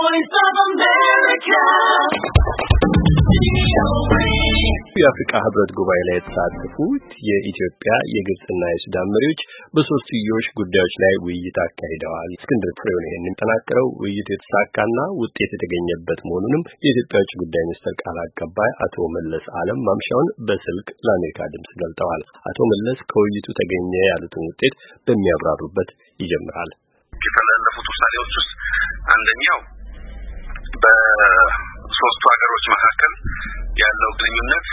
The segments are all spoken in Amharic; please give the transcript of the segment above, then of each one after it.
Voice of America. የአፍሪካ ህብረት ጉባኤ ላይ የተሳተፉት የኢትዮጵያ የግብጽና የሱዳን መሪዎች በሶስትዮሽ ጉዳዮች ላይ ውይይት አካሂደዋል። እስክንድር ፍሬው ነው ይሄንን ተናገረው። ውይይቱ የተሳካና ውጤት የተገኘበት መሆኑንም የኢትዮጵያ ውጭ ጉዳይ ሚኒስትር ቃል አቀባይ አቶ መለስ ዓለም ማምሻውን በስልክ ለአሜሪካ ድምጽ ገልጠዋል። አቶ መለስ ከውይይቱ ተገኘ ያሉትን ውጤት በሚያብራሩበት ይጀምራል። የተላለፉት ውሳኔዎች ውስጥ አንደኛው በሶስቱ ሀገሮች መካከል ያለው ግንኙነት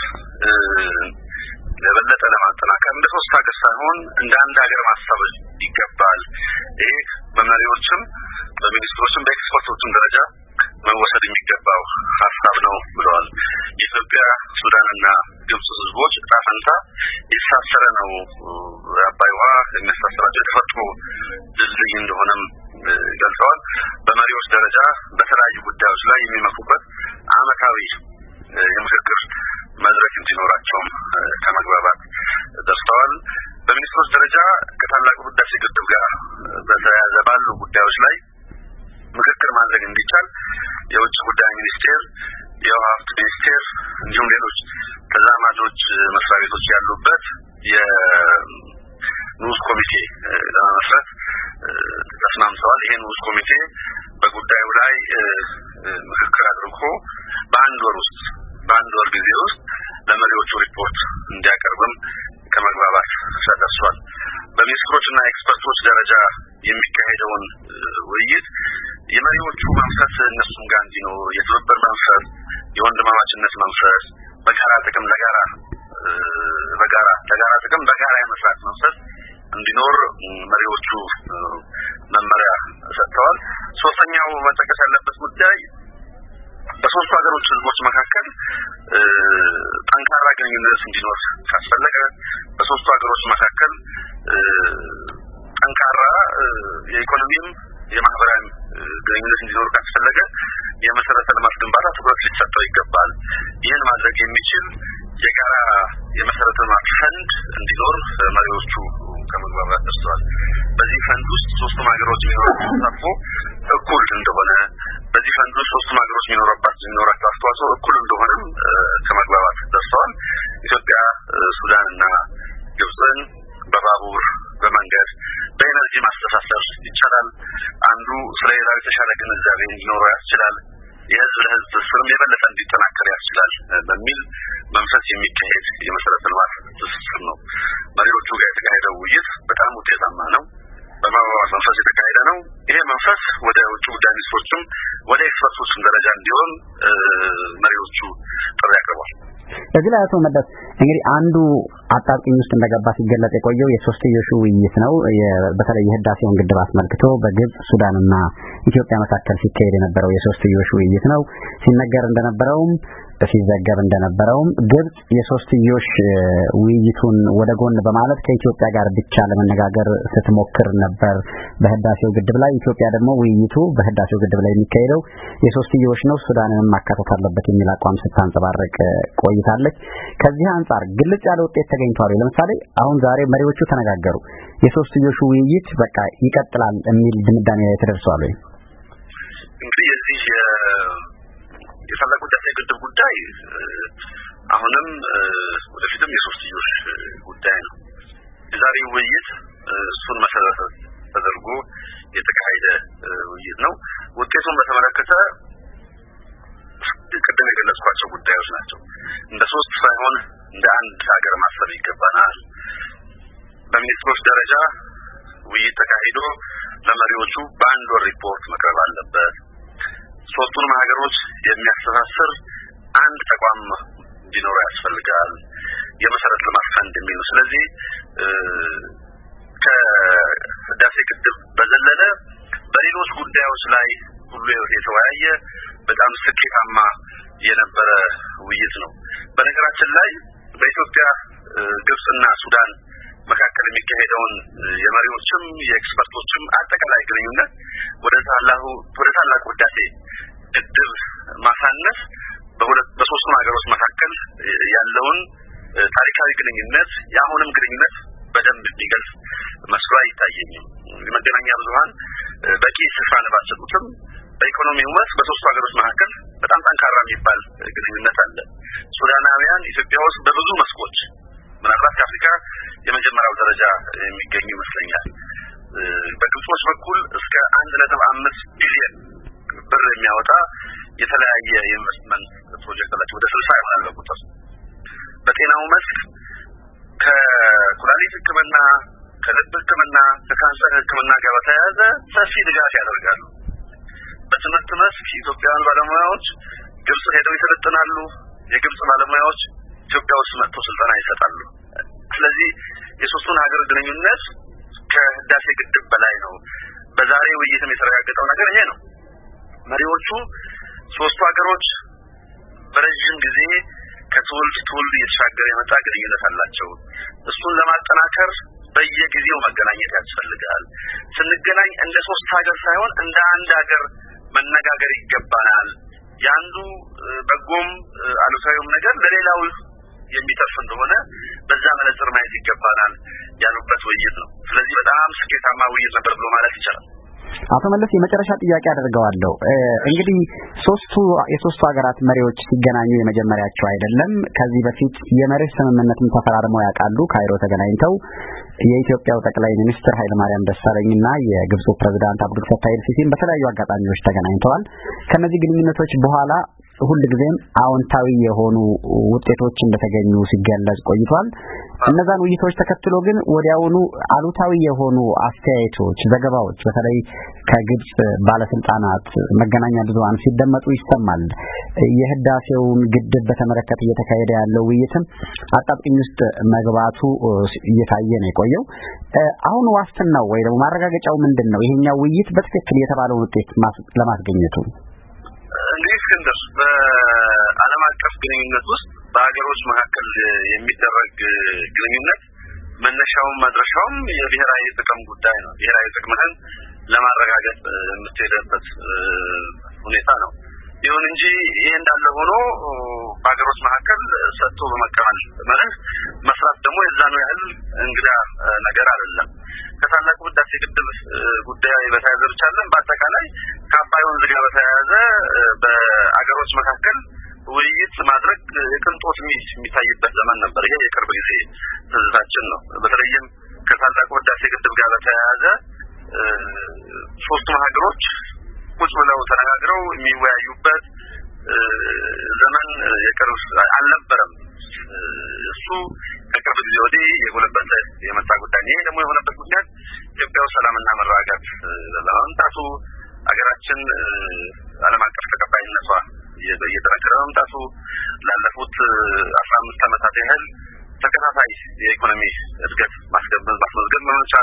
ለበለጠ ለማጠናከር እንደ ሶስት ሀገር ሳይሆን እንደ አንድ ሀገር ማሰብ ይገባል። ይሄ በመሪዎችም በሚኒስትሮችም በኤክስፐርቶችም ደረጃ መወሰድ የሚገባው ሀሳብ ነው ብለዋል። የኢትዮጵያ ሱዳንና ግብጽ ህዝቦች ዕጣ ፈንታ የተሳሰረ ነው። አባይ ውሃ የሚያስተሳስራቸው የተፈጥሮ ድልድይ እንደሆነም ገልጸዋል። በመሪዎች ደረጃ በተለያዩ ጉዳዮች ላይ የሚመክሩበት ዓመታዊ የምክክር መድረክ እንዲኖራቸውም ከመግባባት ደርሰዋል። በሚኒስትሮች ደረጃ ከታላቁ ህዳሴ ግድብ ጋር በተያያዘ ባሉ ጉዳዮች ላይ ምክክር ማድረግ እንዲቻል የውጭ ጉዳይ ሚኒስቴር፣ የውሃ ሀብት ሚኒስቴር እንዲሁም ሌሎች ተዛማጆች መስሪያ ቤቶች ያሉበት የንዑስ ኮሚቴ ለመመስረት ተስማምተዋል። ይሄ ንዑስ ኮሚቴ በጉዳዩ ላይ ምክክር አድርጎ በአንድ ወር ጊዜ ውስጥ ለመሪዎቹ ሪፖርት እንዲያቀርብም ከመግባባት ተደርሷል። በሚኒስትሮችና ኤክስፐርቶች ደረጃ የሚካሄደውን ውይይት የመሪዎቹ መንፈስ እነሱም ጋር እንዲኖር የትብብር መንፈስ፣ የወንድማማችነት መንፈስ፣ በጋራ ጥቅም ለጋራ ጥቅም በጋራ የመስራት መንፈስ እንዲኖር መሪዎቹ መመሪያ ሰጥተዋል። ሶስተኛው መጠቀስ ያለበት ጉዳይ በሶስቱ ሀገሮች ህዝቦች መካከል ጠንካራ ግንኙነት እንዲኖር ካስፈለገ በሶስቱ ሀገሮች መካከል ጠንካራ የኢኮኖሚም የማህበራዊ ግንኙነት እንዲኖር ካስፈለገ የመሰረተ ልማት ግንባታ ትኩረት ሊሰጠው ይገባል። ይህን ማድረግ የሚችል የጋራ የመሰረተ ልማት ፈንድ እንዲኖር መሪዎቹ ከመግባባት ደርሰዋል። በዚህ ፈንድ ውስጥ ሶስቱም ሀገሮች የሚኖራቸው ተሳትፎ እኩል እንደሆነ በዚህ ፈንድ ውስጥ ሶስቱም ሀገሮች የሚኖራቸው አስተዋጽኦ እኩል እንደሆነም ከመግባባት ደርሰዋል። ኢትዮጵያ ሱዳንና ግብጽን በባቡር በመንገድ በኤነርጂ ማስተሳሰር ይቻላል። አንዱ ስለ ሌላው የተሻለ ግንዛቤ እንዲኖረው ያስችላል። የህዝብ ለህዝብ ትስስርም የበለጠ እንዲጠናከር ያስችላል በሚል መንፈስ የሚካሄድ የመሰረተ ልማት ትስስር ነው። መሪዎቹ ጋር የተካሄደው ውይይት በጣም ውጤታማ ነው። በመግባባት መንፈስ የተካሄደ ነው። ይሄ መንፈስ ወደ ውጭ ጉዳይ ሚኒስትሮችም ወደ ኤክስፐርቶችም ደረጃ እንዲሆን መሪዎቹ ጥሪ አቅርበዋል። በዚህ ላይ አቶ መለስ እንግዲህ አንዱ አጣብቂኝ ውስጥ እንደገባ ሲገለጽ የቆየው የሶስትዮሽ ውይይት ነው። በተለይ የህዳሴውን ግድብ አስመልክቶ በግብጽ ሱዳንና ኢትዮጵያ መካከል ሲካሄድ የነበረው የሶስትዮሽ ውይይት ነው። ሲነገር እንደነበረውም ሲዘገብ እንደነበረውም ግብጽ የሶስትዮሽ ውይይቱን ወደ ጎን በማለት ከኢትዮጵያ ጋር ብቻ ለመነጋገር ስትሞክር ነበር በህዳሴው ግድብ ላይ። ኢትዮጵያ ደግሞ ውይይቱ በህዳሴው ግድብ ላይ የሚካሄደው የሶስትዮሽ ነው፣ ሱዳንንም ማካተት አለበት የሚል አቋም ስታንጸባርቅ ቆይታለች። ከዚህ አንጻር ግልጽ ያለ ውጤት ተገኝቷል። ለምሳሌ አሁን ዛሬ መሪዎቹ ተነጋገሩ፣ የሶስትዮሹ ውይይት በቃ ይቀጥላል የሚል ድምዳሜ ላይ ተደርሷል ወይ? እንግዲህ የዚህ የታላቁ ህዳሴ ግድብ ጉዳይ አሁንም ወደፊትም የሶስትዮሽ ጉዳይ ነው። የዛሬው ውይይት እሱን መሰረት ተደርጎ የተካሄደ ውይይት ነው። ውጤቱን በተመለከተ ቅድም የገለጽኳቸው ጉዳዮች ናቸው። እንደ ሶስት ሳይሆን እንደ አንድ ሀገር ማሰብ ይገባናል። በሚኒስትሮች ደረጃ ውይይት ተካሂዶ ለመሪዎቹ በአንድ ወር ሪፖርት መቅረብ አለበት። ሶስቱንም ሀገሮች የሚያስተሳስር አንድ ተቋም እንዲኖረው ያስፈልጋል። የመሰረተ ልማት ፈንድ የሚለው ስለዚህ ከህዳሴ ግድብ በዘለለ በሌሎች ጉዳዮች ላይ ሁሉ የተወያየ በጣም ስኬታማ የነበረ ውይይት ነው። በነገራችን ላይ በኢትዮጵያ ግብጽና ሱዳን መካከል የሚካሄደውን የመሪዎችም የኤክስፐርቶችም አጠቃላይ ግንኙነት ወደ ታላቁ ህዳሴ ግድብ ማሳነስ በሶስቱም ሀገሮች መካከል ያለውን ታሪካዊ ግንኙነት የአሁንም ግንኙነት በደንብ የሚገልጽ መስሎ አይታየኝም። የመገናኛ ብዙሃን በቂ ሽፋን ባሰጡትም በኢኮኖሚው መስክ በሶስቱ ሀገሮች መካከል በጣም ጠንካራ የሚባል ግንኙነት አለ። ሱዳናውያን ኢትዮጵያ ውስጥ በብዙ መስኮች ምናልባት ከአፍሪካ የመጀመሪያው ደረጃ የሚገኙ ይመስለኛል። በግብጾች በኩል እስከ 1.5 ቢሊዮን ብር የሚያወጣ የተለያየ ኢንቨስትመንት ፕሮጀክት አላቸው። ወደ 60 ይሆናል ቁጥር። በጤናው መስክ ከኩላሊት ሕክምና፣ ከልብ ሕክምና፣ ከካንሰር ሕክምና ጋር በተያያዘ ሰፊ ድጋፍ ያደርጋሉ። በትምህርት መስክ ኢትዮጵያውያን ባለሙያዎች ግብጽ ሄደው ይሰለጥናሉ። የግብጽ ባለሙያዎች ኢትዮጵያ ውስጥ መጥተው ስልጠና ይሰጣሉ። ስለዚህ የሶስቱን ሀገር ግንኙነት ከህዳሴ ግድብ በላይ ነው። በዛሬ ውይይትም የተረጋገጠው ነገር ይሄ ነው። መሪዎቹ ሶስቱ ሀገሮች በረጅም ጊዜ ከትውልድ ትውልድ እየተሻገረ የመጣ ግንኙነት አላቸው። እሱን ለማጠናከር በየጊዜው መገናኘት ያስፈልጋል። ስንገናኝ እንደ ሶስት ሀገር ሳይሆን እንደ አንድ ሀገር መነጋገር ይገባናል። ያንዱ በጎም አሉታዊም ነገር ለሌላው የሚተርፍ እንደሆነ በዛ መነጽር ማየት ይገባናል ያሉበት ውይይት ነው። ስለዚህ በጣም ስኬታማ ውይይት ነበር ብሎ ማለት ይቻላል። አቶ መለስ የመጨረሻ ጥያቄ አደርገዋለሁ። እንግዲህ የሶስቱ ሀገራት መሪዎች ሲገናኙ የመጀመሪያቸው አይደለም። ከዚህ በፊት የመርህ ስምምነትን ተፈራርመው ያውቃሉ። ካይሮ ተገናኝተው የኢትዮጵያው ጠቅላይ ሚኒስትር ኃይለማርያም ደሳለኝና የግብፁ ፕሬዝዳንት አብዱል ፈታህ ኤልሲሲም በተለያዩ አጋጣሚዎች ተገናኝተዋል። ከነዚህ ግንኙነቶች በኋላ ሁልጊዜም አዎንታዊ የሆኑ ውጤቶች እንደተገኙ ሲገለጽ ቆይቷል። እነዛን ውይይቶች ተከትሎ ግን ወዲያውኑ አሉታዊ የሆኑ አስተያየቶች፣ ዘገባዎች በተለይ ከግብጽ ባለስልጣናት መገናኛ ብዙሃን ሲደመጡ ይሰማል። የህዳሴውን ግድብ በተመለከተ እየተካሄደ ያለው ውይይትም አጣብቂኝ ውስጥ መግባቱ እየታየ ነው የቆየው። አሁን ዋስትናው ወይ ደግሞ ማረጋገጫው ምንድነው? ይሄኛው ውይይት በትክክል የተባለውን ውጤት ለማስገኘቱ እንግዲህ እስክንድር በዓለም አቀፍ ግንኙነት ውስጥ በሀገሮች መካከል የሚደረግ ግንኙነት መነሻውም መድረሻውም የብሔራዊ ጥቅም ጉዳይ ነው። ብሔራዊ ጥቅምህን ለማረጋገጥ የምትሄድበት ሁኔታ ነው። ይሁን እንጂ ይሄ እንዳለ ሆኖ በሀገሮች መካከል ሰጥቶ በመቀበል መርህ መስራት ደግሞ የዛኑ ያህል እንግዳ ነገር አይደለም። ከታላቁ ህዳሴ ግድብ ጉዳይ በተያያዘ ብቻ አይደለም፣ በአጠቃላይ ከአባይ ወንዝ ጋር በተያያዘ በአገሮች መካከል ውይይት ማድረግ የቅንጦት የሚታይበት ዘመን ነበር። ይሄ የቅርብ ጊዜ ትዝታችን ነው። በተለይም ከታላቁ ህዳሴ ግድብ ጋር በተያያዘ ሶስቱም ሀገሮች ቁጭ ብለው ተነጋግረው የሚወያዩበት ዘመን የቅርብ አልነበረም። እሱ ከቅርብ ጊዜ ወዲህ የጎለበተ የመጣ ጉዳይ። ይሄ ደግሞ የሆነበት ምክንያት ኢትዮጵያ ውስጥ ሰላምና መረጋጋት ለማምጣቱ ሀገራችን ዓለም አቀፍ ተቀባይነቷ እየተጠናከረ መምጣቱ ላለፉት 15 ዓመታት ያህል ተከታታይ የኢኮኖሚ እድገት ማስመዝገብ መቻሏ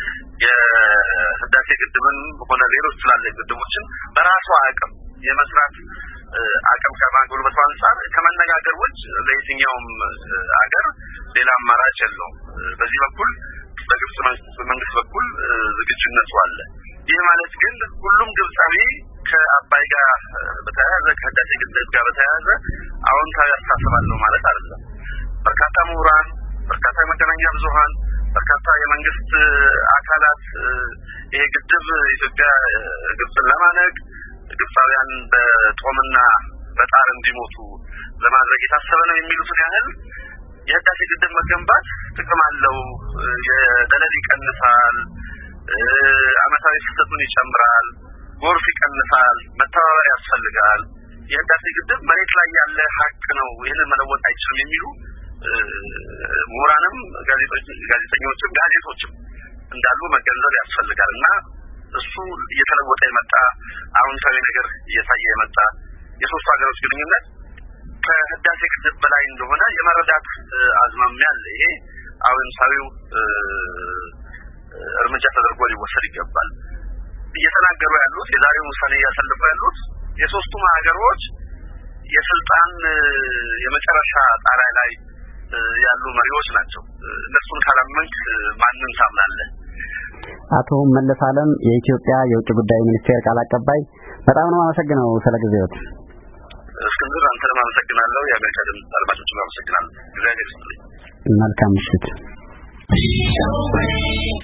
የህዳሴ ግድብን ሆነ ሌሎች ትላልቅ ግድቦችን በራሷ አቅም የመስራት አቅም ከማጎልበቱ አንፃር ከመነጋገር ውጭ ለየትኛውም ሀገር ሌላ አማራጭ የለውም። በዚህ በኩል በግብጽ መንግስት በኩል ዝግጁነቱ አለ። ይህ ማለት ግን ሁሉም ግብጻዊ ከአባይ ጋር በተያያዘ ከህዳሴ ግድብ ጋር በተያያዘ አዎንታዊ አስተሳሰብ አለው ማለት አይደለም። በርካታ ምሁራን፣ በርካታ የመገናኛ ብዙሃን፣ በርካታ የመንግስት አካላት ይሄ ግድብ ኢትዮጵያ ግብጽን ለማነቅ ግብጻውያን በጦምና በጣር እንዲሞቱ ለማድረግ የታሰበ ነው የሚሉትን ያህል የህዳሴ ግድብ መገንባት ጥቅም አለው፣ የደለል ይቀንሳል፣ አመታዊ ፍሰቱን ይጨምራል፣ ጎርፍ ይቀንሳል፣ መተባበር ያስፈልጋል፣ የህዳሴ ግድብ መሬት ላይ ያለ ሀቅ ነው፣ ይህንን መለወጥ አይችልም የሚሉ ምሁራንም ጋዜጠኞችም ጋዜጦችም እንዳሉ መገንዘብ ያስፈልጋልና እሱ እየተለወጠ የመጣ አዎንታዊ ነገር እየታየ የመጣ የሶስቱ ሀገሮች ግንኙነት ከህዳሴ ግድብ በላይ እንደሆነ የመረዳት አዝማሚያ አለ። ይሄ አዎንታዊው እርምጃ ተደርጎ ሊወሰድ ይገባል። እየተናገሩ ያሉት የዛሬው ውሳኔ እያሳለፉ ያሉት የሶስቱም ሀገሮች የስልጣን የመጨረሻ ጣሪያ ላይ ያሉ መሪዎች ናቸው። እነሱን ካላመንክ ማንን ታምናለህ? አቶ መለስ ዓለም የኢትዮጵያ የውጭ ጉዳይ ሚኒስቴር ቃል አቀባይ፣ በጣም ነው አመሰግናለሁ ስለ ጊዜዎት። እስክንድር አንተንም አመሰግናለሁ። የአሜሪካ ድምፅ አድማጮችንም አመሰግናለሁ። እግዚአብሔር ይስጥልኝ። መልካም ምሽት።